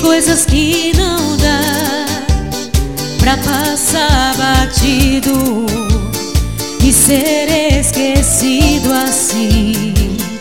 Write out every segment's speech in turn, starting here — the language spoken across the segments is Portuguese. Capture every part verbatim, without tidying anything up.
coisas que não dá pra passar batido e ser esquecido assim.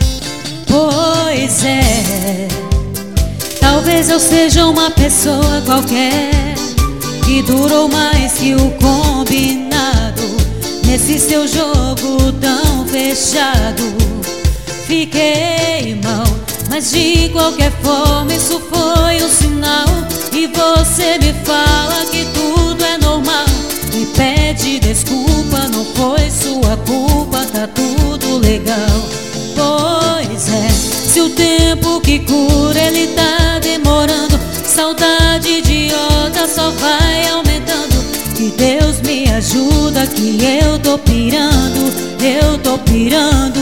Pois é, talvez eu seja uma pessoa qualquer que durou mais que o combinado. Nesse seu jogo tão fechado fiquei mal, mas de qualquer forma isso foi um sinal. E você me fala que tudo é normal, me pede desculpa, não foi sua culpa, tá tudo legal. Pois é, se o tempo que cura ele tá demorando, saudade idiota só vai aumentando. Que Deus me ajuda que eu tô pirando, eu tô pirando.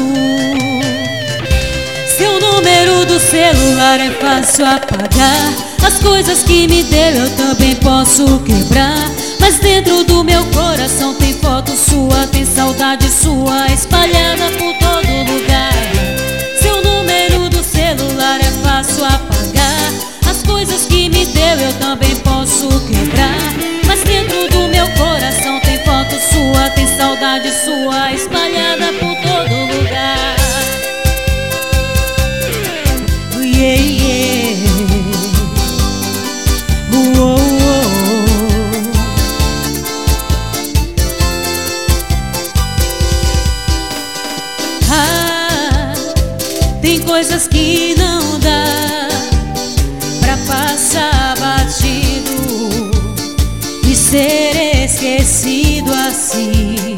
Seu número do celular é fácil apagar, as coisas que me deu eu também posso quebrar, mas dentro do meu coração tem foto sua, tem saudade sua espalhada por todo lugar. Seu número do celular é fácil apagar, as coisas que me deu eu também posso quebrar, mas dentro do meu coração tem foto sua, tem saudade sua espalhada por todo lugar. Yeah, yeah. Uou, uou. Ah, tem coisas que não dá pra passar batido e ser esquecido assim.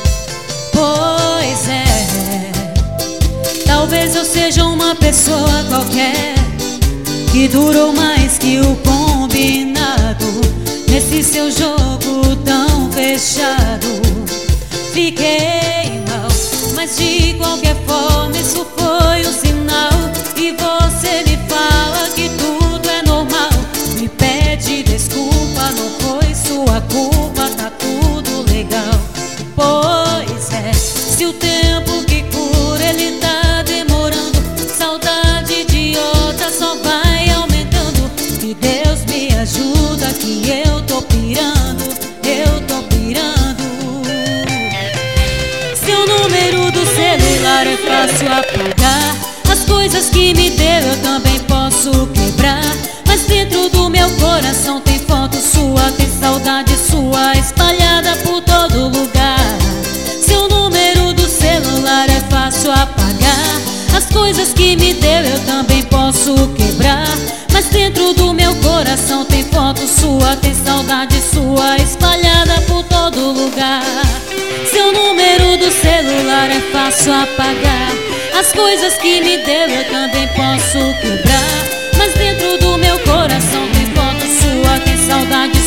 Pois é, talvez eu seja uma pessoa qualquer que durou mais que o combinado. Nesse seu jogo tão fechado fiquei mal, mas de qualquer forma isso foi um sinal. E você me fala que tudo é normal, me pede desculpa, não foi sua culpa, tá tudo legal. Pois é, se o tempo que cura ele tá demorando, saudade idiota só vai aumentando. Que Deus me ajuda que eu tô pirando, eu tô pirando. Seu número do celular é fácil apagar, as coisas que me deu eu também posso quebrar, mas dentro do meu coração tem foto sua, tem saudade sua espalhada por todo lugar. Seu número do celular é fácil apagar, as coisas que me deu eu também posso quebrar, mas dentro do meu coração tem foto sua, tem saudade sua espalhada por todo lugar. Seu número do celular é fácil apagar, as coisas que me deu eu também posso quebrar, mas dentro do meu coração tem foto sua, tem saudade